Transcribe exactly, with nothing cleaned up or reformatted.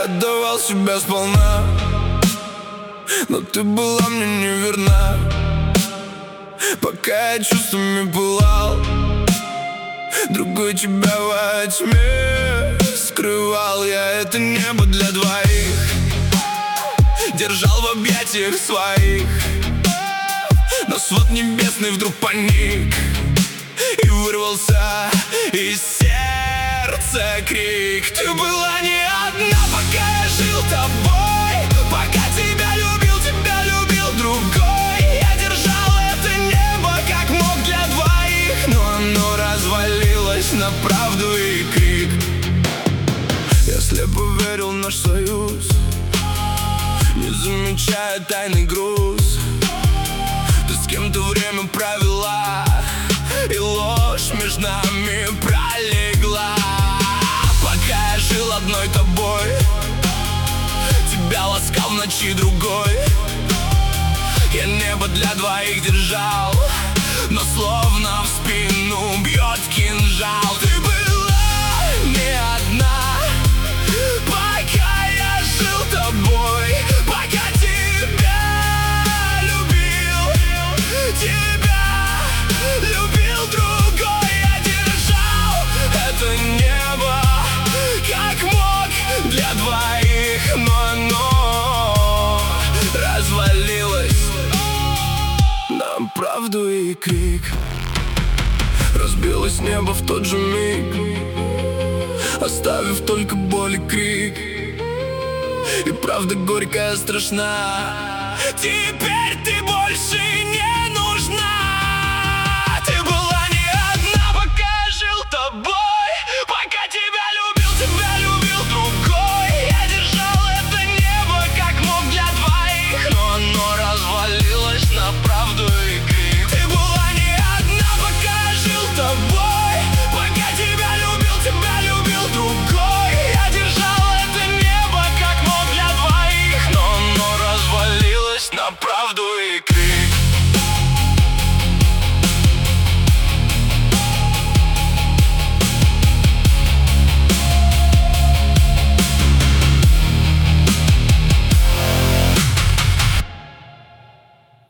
отдавал себя сполна, но ты была мне не верна. Пока я чувствами пылал, другой тебя во тьме скрывал. Я это небо для двоих держал в объятиях своих, но свод небесный вдруг паник, и вырвался из сердца крик. Ты была не одна, пока я жил тобой, пока тебя любил, тебя любил другой. Я держал это небо как мог для двоих, но оно развалилось на правду и крик. Я слепо верил в наш союз, не замечая тайный груз. Ты с кем-то время провела, и ложь между нами пролегла. Пока я жил одной тобой, тебя ласкал в ночи другой. Я небо для двоих держал, но словно в спину бьет кинжал. Ты была не одна, пока я жил тобой, пока тебя любил, тебя любил другой. Я держал это небо как мог для двоих, но оно развалилось на правду и крик. Разбилось небо в тот же миг, оставив только боль и крик. И правда горькая, страшна, теперь ты больше не нужна. Ты была не одна, пока я жил тобой, пока тебя любил, тебя любил другой. Я держал это небо как мог для двоих, но оно развалилось на правду и крик. Ты была не одна, пока я жил тобой,